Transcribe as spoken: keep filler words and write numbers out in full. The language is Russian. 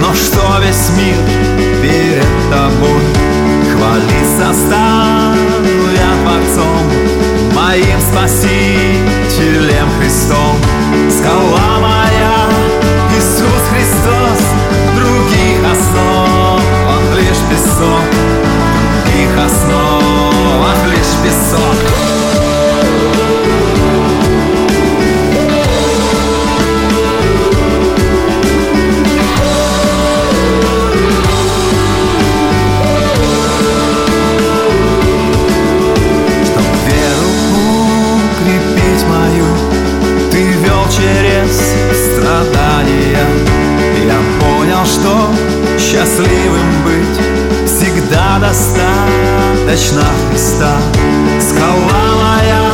но что весь мир перед тобой. Хвалиться стану я Творцом, моим Спасителем Христом. Скала моя, Иисус Христос, других основах лишь песок, других основах лишь песок. Что счастливым быть всегда достаточно Христа. Скала моя,